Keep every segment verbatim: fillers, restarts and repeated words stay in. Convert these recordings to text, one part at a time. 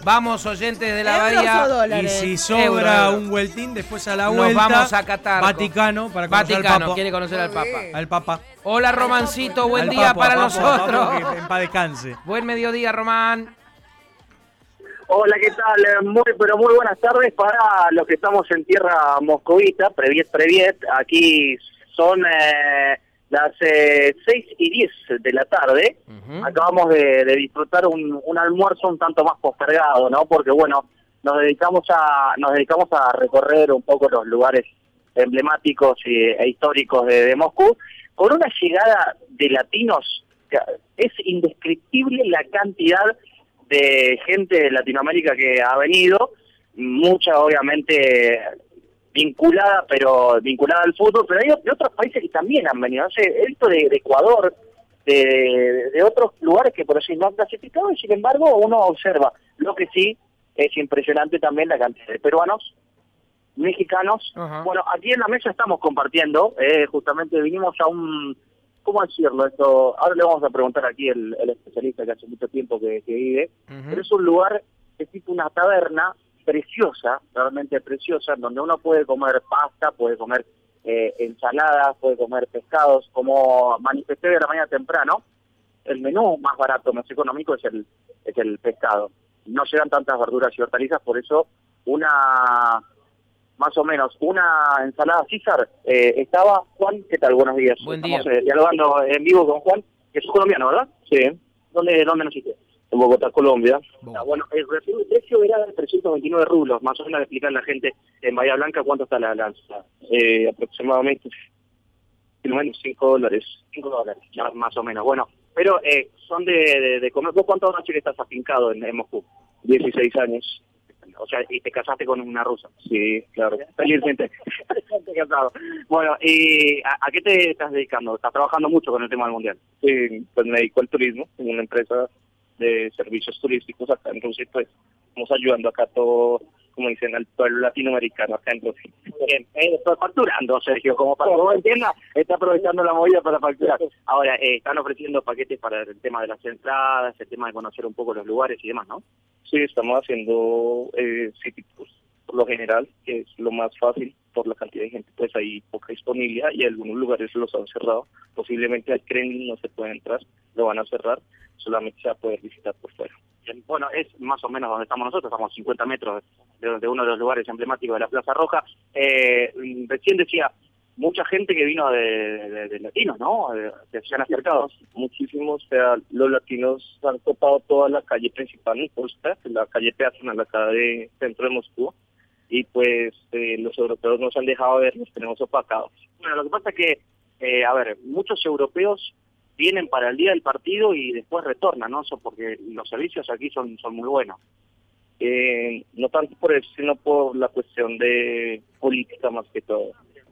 Vamos, oyentes de la ¿Euros Bahía. o dólares? Y si sobra Euro. un vueltín, después a la Nos vuelta, vamos a Qatar. Vaticano, para conocer Vaticano, al Papa. quiere conocer al Papa. Al Papa. Hola, Romancito, buen Al día Papo, para a Papo, a nosotros. Papo, que en paz descanse. Buen mediodía, Román. Hola, ¿qué tal? Muy, pero muy buenas tardes para los que estamos en tierra moscovita, Previet, Previet. Aquí son eh, las eh, seis y diez de la tarde. Uh-huh. Acabamos de, de disfrutar un, un almuerzo un tanto más postergado, ¿no? Porque, bueno, nos dedicamos a nos dedicamos a recorrer un poco los lugares emblemáticos y, e históricos de, de Moscú, con una llegada de latinos. Es indescriptible la cantidad de gente de Latinoamérica que ha venido, mucha obviamente vinculada, pero vinculada al fútbol, pero hay de otros países que también han venido. No sé, he visto de, de Ecuador, de, de otros lugares que por eso no han clasificado, y sin embargo uno observa. Lo que sí es impresionante también la cantidad de peruanos, mexicanos. Uh-huh. Bueno, aquí en la mesa estamos compartiendo, eh, justamente vinimos a un... ¿Cómo decirlo esto? Ahora le vamos a preguntar aquí el, el especialista que hace mucho tiempo que, que vive, uh-huh. Pero es un lugar que es tipo una taberna preciosa, realmente preciosa, donde uno puede comer pasta, puede comer eh, ensaladas, puede comer pescados. Como manifesté de la mañana temprano, el menú más barato, más económico es el, es el pescado. No llegan tantas verduras y hortalizas, por eso una... más o menos, una ensalada César. Eh, estaba Juan, ¿qué tal? Buenos días. Buen día. Estamos eh, dialogando en vivo con Juan, que es colombiano, ¿verdad? Sí. ¿Dónde, dónde naciste? En Bogotá, Colombia. Ah, bueno, el precio era de trescientos veintinueve rublos, más o menos, explicar a la gente en Bahía Blanca cuánto está la lanza. Eh, aproximadamente cinco dólares. cinco dólares, más o menos. Bueno, pero eh, son de, de, de comer. ¿Vos cuántos años que estás afincado en, en Moscú? dieciséis años. O sea, y te casaste con una rusa. Sí, claro. Felizmente. Bueno, ¿y a, a qué te estás dedicando? ¿Estás trabajando mucho con el tema del mundial? Sí, pues me dedico al turismo, en una empresa de servicios turísticos acá en Rusia, pues estamos ayudando acá a todo, como dicen, al pueblo latinoamericano acá en Rusia. Bien, eh, estoy facturando, Sergio, como para que vos entiendas, está aprovechando la movida para facturar. Ahora, eh, están ofreciendo paquetes para el tema de las entradas, el tema de conocer un poco los lugares y demás, ¿no? Sí, estamos haciendo eh, city tours, por lo general, que es lo más fácil por la cantidad de gente, pues hay poca disponibilidad y algunos lugares los han cerrado. Posiblemente al Kremlin no se puede entrar, lo van a cerrar, solamente se va a poder visitar por fuera. Bien, bueno, es más o menos donde estamos nosotros, estamos a cincuenta metros de, de uno de los lugares emblemáticos de la Plaza Roja. Eh, recién decía, mucha gente que vino de, de, de latinos, ¿no? De, que se han acercado. Muchísimos, o sea, los latinos han topado toda la calle principal en Polska, la calle peatonal acá de centro de Moscú, y pues eh, los europeos nos han dejado ver, los tenemos opacados. Bueno, lo que pasa es que, eh, a ver, muchos europeos vienen para el día del partido y después retornan, ¿no? Eso porque los servicios aquí son, son muy buenos. Eh, no tanto por eso, sino por la cuestión de política más que todo.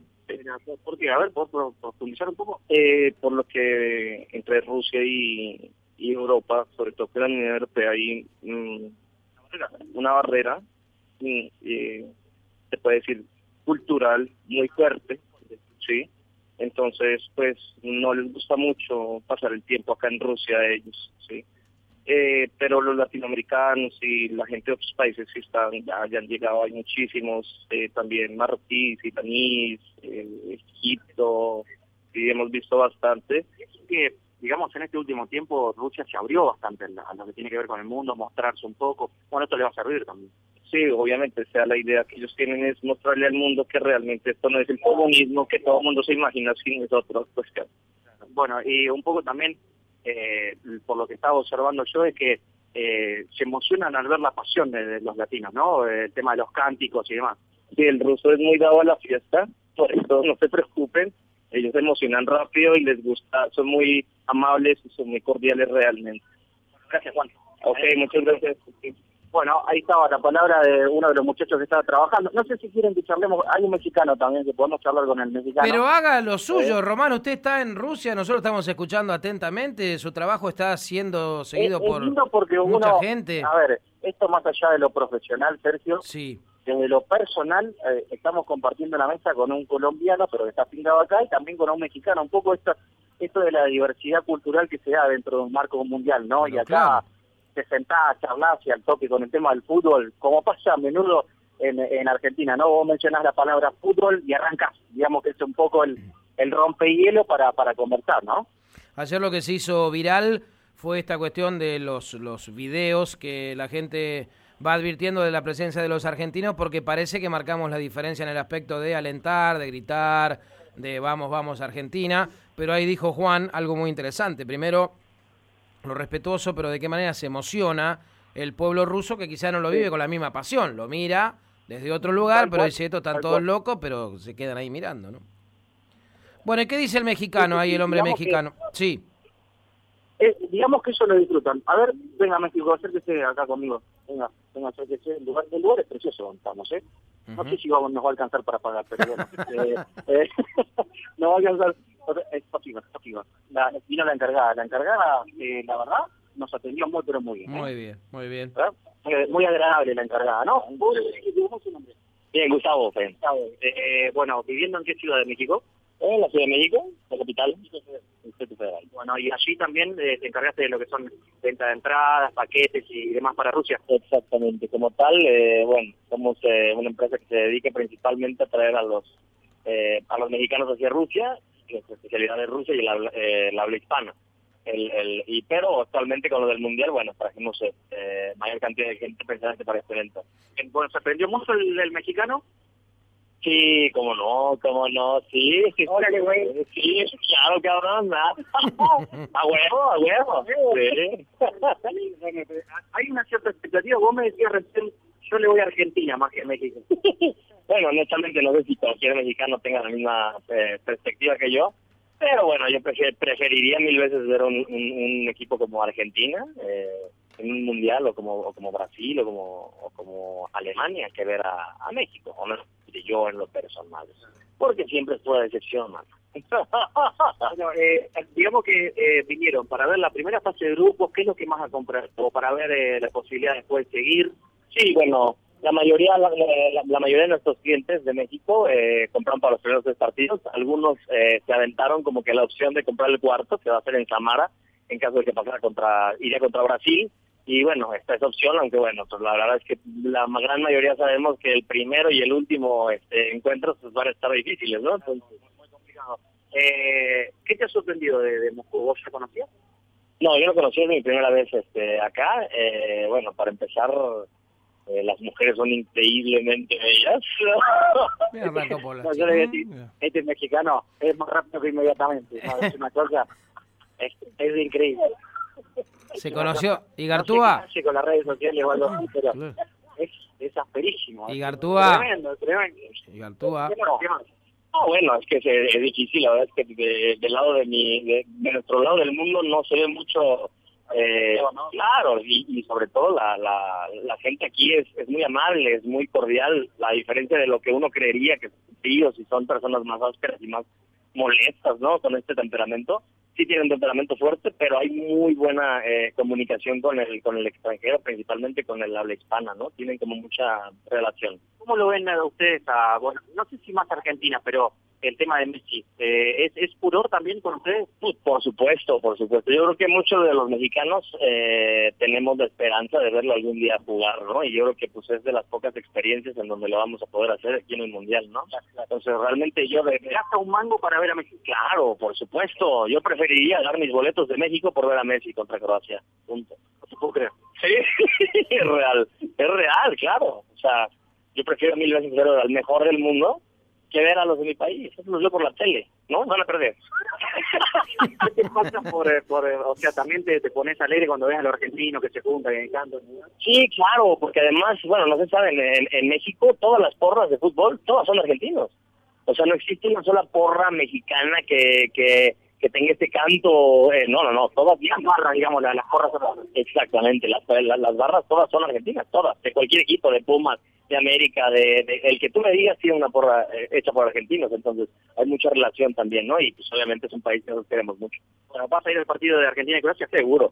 ¿Por qué? A ver, ¿puedo profundizar un poco? Eh, por lo que entre Rusia y, y Europa, sobre todo que la Unión Europea, hay mm, una barrera, mm, eh, se puede decir, cultural muy fuerte, ¿sí? Entonces, pues, no les gusta mucho pasar el tiempo acá en Rusia a ellos, ¿sí? Eh, pero los latinoamericanos y la gente de otros países sí están, ya, ya han llegado, hay muchísimos, eh, también marroquíes, iraníes, eh, Egipto, y hemos visto bastante. Es que, digamos, en este último tiempo Rusia se abrió bastante a, a lo que tiene que ver con el mundo, mostrarse un poco. Bueno, esto le va a servir también. Sí, obviamente, o sea, la idea que ellos tienen es mostrarle al mundo que realmente esto no es el comunismo que todo el mundo se imagina sin nosotros, pues que... Bueno, y un poco también... Eh, por lo que estaba observando yo es que eh, se emocionan al ver la pasión de, de los latinos, ¿no? El tema de los cánticos y demás. Sí, el ruso es muy dado a la fiesta, por eso no se preocupen, ellos se emocionan rápido y les gusta, son muy amables y son muy cordiales realmente. Gracias, Juan. Ok, muchas gracias. Bueno, ahí estaba la palabra de uno de los muchachos que estaba trabajando. No sé si quieren que charlemos, hay un mexicano también, que podemos charlar con el mexicano. Pero haga lo suyo, ¿Eh? Román, usted está en Rusia, nosotros estamos escuchando atentamente, su trabajo está siendo seguido es, por es lindo porque mucha uno, gente. A ver, esto más allá de lo profesional, Sergio, sí. Desde lo personal, eh, estamos compartiendo la mesa con un colombiano, pero que está pintado acá, y también con un mexicano, un poco esto, esto de la diversidad cultural que se da dentro de un marco mundial, ¿no? Bueno, y acá... Claro. te sentás, charlás y al toque con el tema del fútbol, como pasa a menudo en, en Argentina, ¿no? Vos mencionás la palabra fútbol y arrancás, digamos que es un poco el, el rompehielo para, para conversar, ¿no? Ayer lo que se hizo viral fue esta cuestión de los, los videos que la gente va advirtiendo de la presencia de los argentinos, porque parece que marcamos la diferencia en el aspecto de alentar, de gritar, de vamos, vamos Argentina, pero ahí dijo Juan algo muy interesante. Primero, lo respetuoso, pero de qué manera se emociona el pueblo ruso, que quizá no lo vive con la misma pasión, lo mira desde otro lugar, pero dice, estos están todos locos, pero se quedan ahí mirando, ¿no? Bueno, ¿y qué dice el mexicano ahí, el hombre mexicano? Sí. Eh, digamos que eso lo disfrutan. A ver, venga México, acérquese acá conmigo. Venga, venga, acérquese. El lugar, el lugar es precioso, estamos, ¿eh? No uh-huh. sé si vamos, nos va a alcanzar para pagar, pero bueno. eh, eh, nos va a alcanzar. Es posible, es posible. La, vino la encargada. La encargada, eh, la verdad, nos atendió muy, pero muy bien. ¿eh? Muy bien, muy bien. Muy, muy agradable la encargada, ¿no? ¿Cómo es su nombre? Bien, Gustavo. Gustavo. Eh, bueno, ¿viviendo en qué ciudad de México? En la Ciudad de México, la capital. Bueno, y allí también eh, te encargaste de lo que son venta de entradas, paquetes y demás para Rusia. Exactamente, como tal, eh, bueno, somos eh, una empresa que se dedica principalmente a traer a los eh, a los mexicanos hacia Rusia, nuestra especialidad es Rusia y el habla, eh, el habla hispana. El, el, y pero actualmente con lo del mundial, bueno, trajimos eh, mayor cantidad de gente precisamente para este evento. Bueno, ¿se aprendió mucho el, el mexicano? Sí, cómo no, cómo no, sí, sí, órale, güey. Sí, claro, cabrón, nada. A huevo, a huevo. Sí. Hay una cierta expectativa, vos me decías recién, yo le voy a Argentina más que a México. Bueno, honestamente no sé si cualquier mexicano tenga la misma eh, perspectiva que yo, pero bueno, yo prefer, preferiría mil veces ver un, un, un equipo como Argentina, eh, en un mundial, o como o como Brasil, o como o como Alemania, que ver a, a México, honestamente yo en lo personal, porque siempre fue decepción, mano. Bueno, eh, digamos que eh, vinieron para ver la primera fase de grupos, ¿qué es lo que más a comprar? O para ver eh, la posibilidad después de seguir. Sí, bueno, la mayoría la, la, la mayoría de nuestros clientes de México eh, compraron para los primeros tres partidos. Algunos eh, se aventaron como que la opción de comprar el cuarto, que va a ser en Samara, en caso de que pasara contra, iría contra Brasil. Y bueno, esta es opción, aunque bueno, pues la verdad es que la gran mayoría sabemos que el primero y el último este, encuentros pues van a estar difíciles, ¿no? Entonces, muy complicado. Eh, ¿Qué te ha sorprendido de, de Moscú? ¿Vos ya conocías? No, yo lo conocí, es mi primera vez este, acá. Eh, bueno, para empezar, eh, las mujeres son increíblemente bellas. Mira, Marco Polo. No, yo le voy a decir, este mexicano es más rápido que inmediatamente. ¿No? Es una cosa, es, es increíble. Se conoció Igartúa. No sé con las redes sociales o algo así, pero es, es asperísimo. Igartúa. Tremendo, tremendo. Igartúa. No, no, bueno, es que es, es difícil, la verdad es que de, del lado de mi, de, de nuestro lado del mundo no se ve mucho, eh, claro, y, y sobre todo la, la, la gente aquí es, es muy amable, es muy cordial, la diferencia de lo que uno creería que son tíos y son personas más ásperas y más molestas, ¿no? Con este temperamento. Sí tienen temperamento fuerte, pero hay muy buena eh, comunicación con el con el extranjero, principalmente con el habla hispana, ¿no? Tienen como mucha relación. ¿Cómo lo ven a ustedes? A, bueno, no sé si más Argentina, pero el tema de Messi, eh, ¿es, ¿es furor también con ustedes? Pues, por supuesto, por supuesto. Yo creo que muchos de los mexicanos eh, tenemos la esperanza de verlo algún día jugar, ¿no? Y yo creo que pues es de las pocas experiencias en donde lo vamos a poder hacer aquí en el Mundial, ¿no? Entonces realmente yo... De... ¿Gasta un mango para ver a México? Claro, por supuesto. Yo preferiría dar mis boletos de México por ver a Messi contra Croacia. Punto. No se puedo creer. Sí, es real. Es real, claro. O sea, yo prefiero mil veces ver al mejor del mundo que ver a los de mi país. Eso los veo por la tele, ¿no? Van a perder. ¿Qué te pasa por, por, o sea, también te, te pones alegre cuando ves a los argentinos que se juntan y cantan? Sí, claro, porque además, bueno, no se saben, en, en México todas las porras de fútbol, todas son argentinos. O sea, no existe una sola porra mexicana que... que que tenga este canto, eh, no, no, no, todas las barras, digamos, las, las porras son... Exactamente, las, las, las barras todas son argentinas, todas, de cualquier equipo, de Pumas, de América, de, de el que tú me digas tiene una porra eh, hecha por argentinos, entonces hay mucha relación también, ¿no? Y pues obviamente es un país que nosotros queremos mucho. Bueno, ¿vas a ir al partido de Argentina y Croacia? Seguro.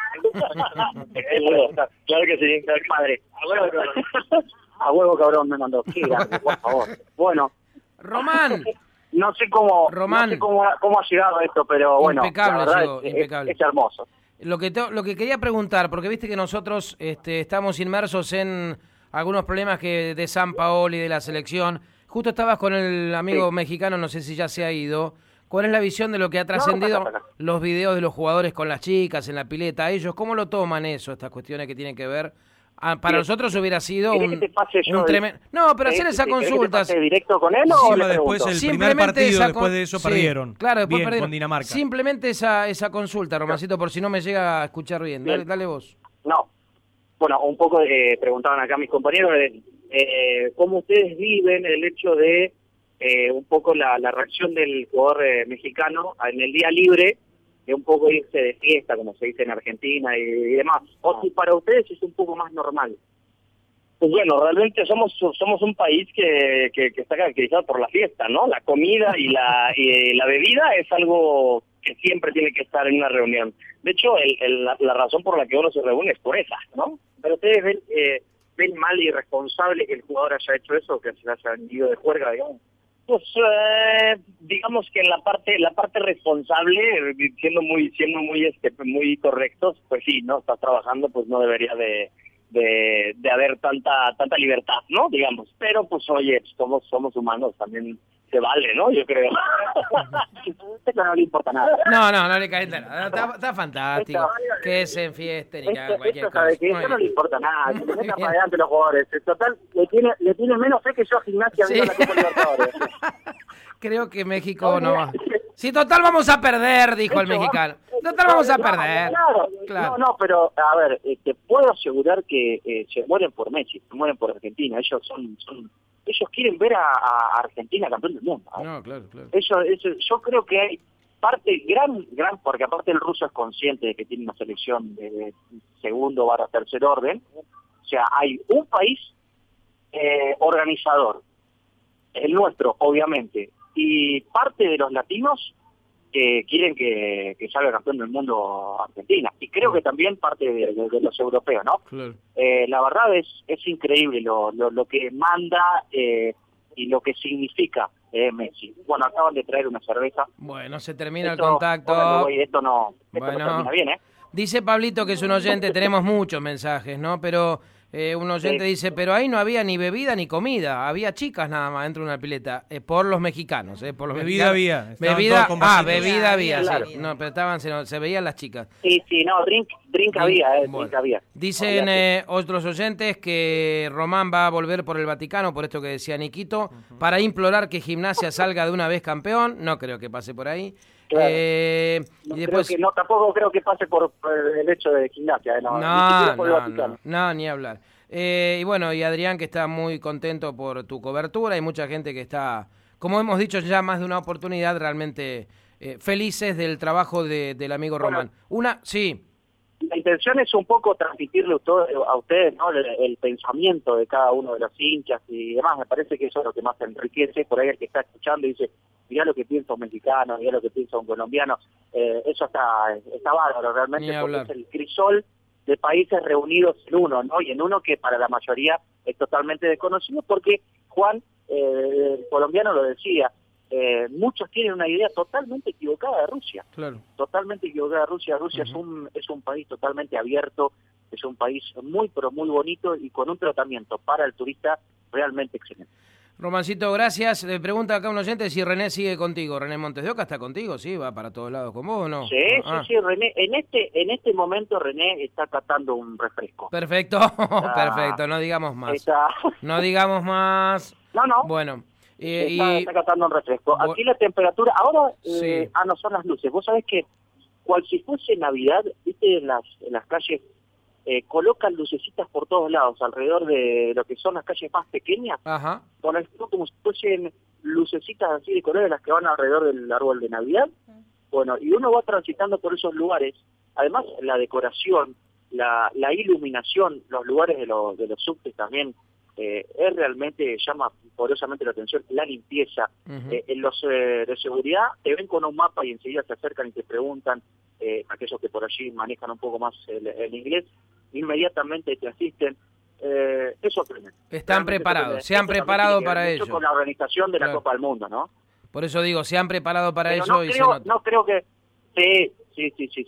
Seguro, claro que sí, claro que padre. A huevo, cabrón. A huevo, cabrón, me mandó. Sí, gracias, por favor. Bueno. Román. No sé cómo, Román. no sé cómo, cómo ha llegado esto, pero bueno, impecable, la verdad llegó, es, impecable. Es, es hermoso. Lo que, te, lo que quería preguntar, porque viste que nosotros este, estamos inmersos en algunos problemas que de San Paolo y de la selección. Justo estabas con el amigo sí. mexicano, no sé si ya se ha ido. ¿Cuál es la visión de lo que ha trascendido no, no, no, no. los videos de los jugadores con las chicas en la pileta? ¿Ellos cómo lo toman eso, estas cuestiones que tienen que ver? Ah, para sí. nosotros hubiera sido un, un tremendo... No, pero hacer esa consulta... ¿Que directo con él o sí, después el primer partido, esa después de eso sí, perdieron. Claro, después bien, perdieron. Con Dinamarca. Simplemente esa, esa consulta, Romancito, por si no me llega a escuchar bien. bien. Dale, dale vos. No. Bueno, un poco eh, preguntaban acá mis compañeros eh, eh, cómo ustedes viven el hecho de eh, un poco la, la reacción del jugador eh, mexicano en el día libre, de un poco irse de fiesta, como se dice en Argentina y, y demás. O si para ustedes es un poco más normal. Pues bueno, realmente somos somos un país que, que, que está caracterizado por la fiesta, ¿no? La comida y la y la bebida es algo que siempre tiene que estar en una reunión. De hecho, el, el, la, la razón por la que uno se reúne es por esa, ¿no? Pero ustedes ven, eh, ven mal y irresponsable que el jugador haya hecho eso, que se haya ido de juerga, digamos. Pues eh, digamos que en la parte la parte responsable, siendo muy siendo muy este muy correctos, pues sí, no estás trabajando, pues no debería de de, de haber tanta tanta libertad, ¿no? Digamos, pero pues oye, somos somos humanos, también se vale, ¿no? Yo creo. Esto no le importa nada. No, no, no le calienta nada. Está, está fantástico. Esto, que se enfiesten y que hagan cualquier esto, cosa. Sabe que esto no le importa nada. Que se metan para adelante los jugadores. En total, le tiene, le tiene menos fe que yo a Gimnasia sí. viendo la Copa Libertadores. Creo que México no va. Sí, total vamos a perder, dijo Esto, el mexicano. Total vamos a perder. Claro, claro. No, no, pero a ver, eh, te puedo asegurar que eh, se mueren por Messi, se mueren por Argentina. Ellos son, son ellos quieren ver a, a Argentina campeón del mundo. ¿eh? No, claro, claro. Eso, eso, yo creo que hay parte gran, gran, porque aparte el ruso es consciente de que tiene una selección de segundo barra tercer orden. O sea, hay un país eh, organizador, el nuestro, obviamente, y parte de los latinos que quieren que, que salga campeón del mundo Argentina. Y creo que también parte de, de, de los europeos, ¿no? Claro. Eh, la verdad es es increíble lo, lo, lo que manda eh, y lo que significa eh, Messi. Bueno, acaban de traer una cerveza. Bueno, se termina esto, el contacto. Bueno, esto no, esto bueno. no termina bien, ¿eh? Dice Pablito que es un oyente, tenemos muchos mensajes, ¿no? Pero eh, un oyente sí. dice, pero ahí no había ni bebida ni comida, había chicas nada más dentro de una pileta, eh, por los mexicanos, ¿eh? Por los bebida mexicanos. había. Bebida, ah, bebida había, claro. sí. No, pero estaban, se, se veían las chicas. Sí, sí, no, drink, drink, drink había, eh, bueno. drink había. Dicen eh, otros oyentes que Román va a volver por el Vaticano, por esto que decía Niquito, uh-huh. para implorar que Gimnasia salga de una vez campeón, no creo que pase por ahí. Claro. Eh, no, y después... creo que, no, tampoco creo que pase por, por el hecho de Gimnasia. Eh, no, no, ni por no, el no, no, ni hablar. Eh, y bueno, y Adrián que está muy contento por tu cobertura, hay mucha gente que está, como hemos dicho ya más de una oportunidad, realmente eh, felices del trabajo de, del amigo Román. Bueno, una, sí. La intención es un poco transmitirle a ustedes, ¿no? el, el pensamiento de cada uno de los hinchas y demás. Me parece que eso es lo que más enriquece. Por ahí el que está escuchando y dice, mirá lo que piensa un mexicano, mirá lo que piensa un colombiano. Eh, eso está, está bárbaro realmente, porque es el crisol de países reunidos en uno, ¿no? Y en uno que para la mayoría es totalmente desconocido, porque Juan, eh, el colombiano lo decía, eh, muchos tienen una idea totalmente equivocada de Rusia. Claro. Totalmente equivocada de Rusia. Rusia uh-huh. es un es un país totalmente abierto, es un país muy, pero muy bonito y con un tratamiento para el turista realmente excelente. Romancito, gracias. Le pregunta acá un oyente si René sigue contigo. René Montes de Oca está contigo, ¿sí? ¿Va para todos lados con vos o no? Sí, ah. sí, sí, René. En este en este momento René está catando un refresco. Perfecto, está, perfecto. No digamos más. Está... No digamos más. No, no. Bueno. Eh, está, y... está catando un refresco. Aquí la temperatura, ahora, sí. eh, ah, no son las luces. Vos sabés que, cual si fuese Navidad, viste, en las, en las calles, eh, colocan lucecitas por todos lados, alrededor de lo que son las calles más pequeñas. Ajá. Con esto como si fuesen lucecitas así de colores, las que van alrededor del árbol de Navidad. Uh-huh. Bueno, y uno va transitando por esos lugares. Además, la decoración, la, la iluminación, los lugares de, lo, de los subtes también, Eh, es realmente, llama poderosamente la atención, la limpieza. Uh-huh. eh, en los eh, de seguridad te ven con un mapa y enseguida se acercan y te preguntan, eh, aquellos que por allí manejan un poco más el, el inglés, inmediatamente te asisten. Eh, eso aprenden. Están realmente preparados, se han preparado para ello. Con la organización de claro. la Copa del Mundo, ¿no? Por eso digo, se han preparado para Pero ello no y creo, se nota. No creo que... Sí, sí, sí, sí, sí.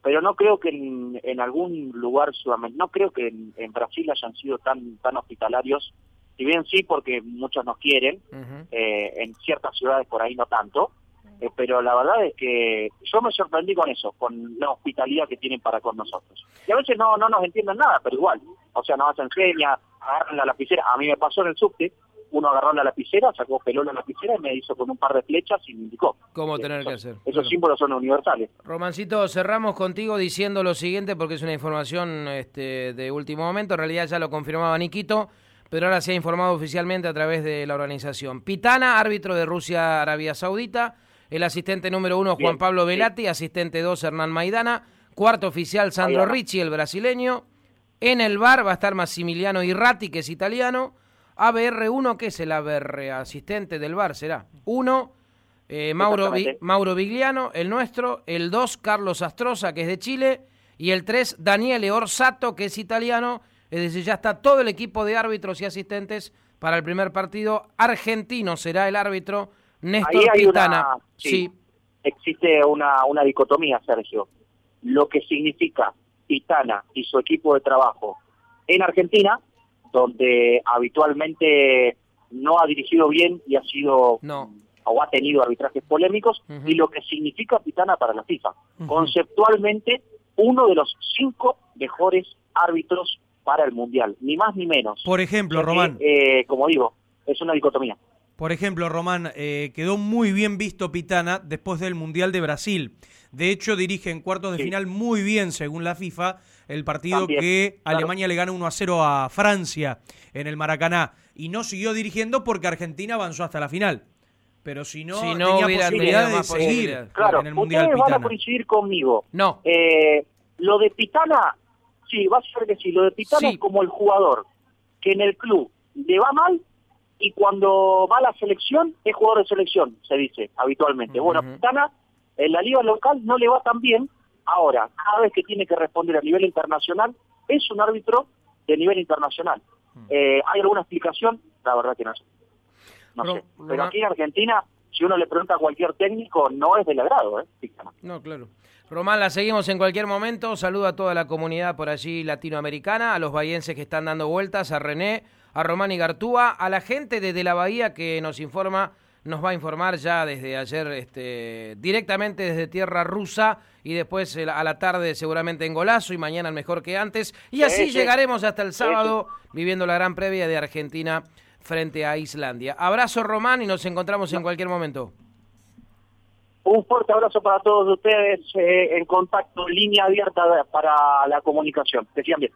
pero no creo que en, en algún lugar sudamericano, no creo que en, en Brasil hayan sido tan tan hospitalarios, si bien sí, porque muchos nos quieren, uh-huh. eh, en ciertas ciudades por ahí no tanto, eh, pero la verdad es que yo me sorprendí con eso, con la hospitalidad que tienen para con nosotros. Y a veces no no nos entienden nada, pero igual, o sea, nos hacen señas, agarran la lapicera, a mí me pasó en el subte, uno agarró la lapicera, sacó, peló la lapicera y me hizo con un par de flechas y me indicó. ¿Cómo eh, tener esos, que hacer? Esos claro. símbolos son universales. Romancito, cerramos contigo diciendo lo siguiente, porque es una información este, de último momento, en realidad ya lo confirmaba Niquito, pero ahora se ha informado oficialmente a través de la organización. Pitana, árbitro de Rusia-Arabia Saudita, el asistente número uno Juan Bien, Pablo Velati, sí. asistente dos Hernán Maidana, cuarto oficial Sandro Maidana. Ricci, el brasileño, en el V A R va a estar Massimiliano Irrati, que es italiano, A B R uno, que es el A B R, asistente del V A R, será uno, eh, Mauro, Vi, Mauro Vigliano, el nuestro, el dos Carlos Astroza, que es de Chile, y el tres Daniele Orsato, que es italiano. Es decir, ya está todo el equipo de árbitros y asistentes para el primer partido. Argentino será el árbitro, Néstor Ahí hay Pitana. Una, sí, sí. Existe una, una dicotomía, Sergio. Lo que significa Pitana y su equipo de trabajo en Argentina, donde habitualmente no ha dirigido bien y ha sido no. o ha tenido arbitrajes polémicos, uh-huh. y lo que significa Pitana para la FIFA. Uh-huh. Conceptualmente, uno de los cinco mejores árbitros para el Mundial, ni más ni menos. Por ejemplo, Porque, Román. Eh, como digo, es una dicotomía. Por ejemplo, Román, eh, quedó muy bien visto Pitana después del Mundial de Brasil. De hecho, dirige en cuartos de sí. final muy bien, según la FIFA, el partido También, que claro. Alemania le gana uno a cero a Francia en el Maracaná. Y no siguió dirigiendo porque Argentina avanzó hasta la final. Pero si no, si no tenía posibilidad de seguir claro, en el Mundial ustedes Pitana. van a coincidir conmigo. No. Eh, lo de Pitana, sí, va a ser que sí. Lo de Pitana sí. es como el jugador que en el club le va mal y cuando va a la selección es jugador de selección, se dice habitualmente. Uh-huh. Bueno, Pitana en la liga local no le va tan bien. Ahora, cada vez que tiene que responder a nivel internacional, es un árbitro de nivel internacional. Uh-huh. Eh, ¿Hay alguna explicación? La verdad que no sé. No Ro- sé. Pero aquí en Argentina, si uno le pregunta a cualquier técnico, no es del agrado, ¿eh? Pitana. No, claro. Román, la seguimos en cualquier momento. Saludo a toda la comunidad por allí latinoamericana, a los bahienses que están dando vueltas, a René, a Román y Gartúa, a la gente desde la Bahía que nos informa, nos va a informar ya desde ayer este, directamente desde tierra rusa y después a la tarde seguramente en Golazo y mañana mejor que antes. Y así sí, llegaremos hasta el sábado sí, sí. viviendo la gran previa de Argentina frente a Islandia. Abrazo, Román, y nos encontramos en cualquier momento. Un fuerte abrazo para todos ustedes, eh, en contacto, línea abierta para la comunicación. Que sigan bien.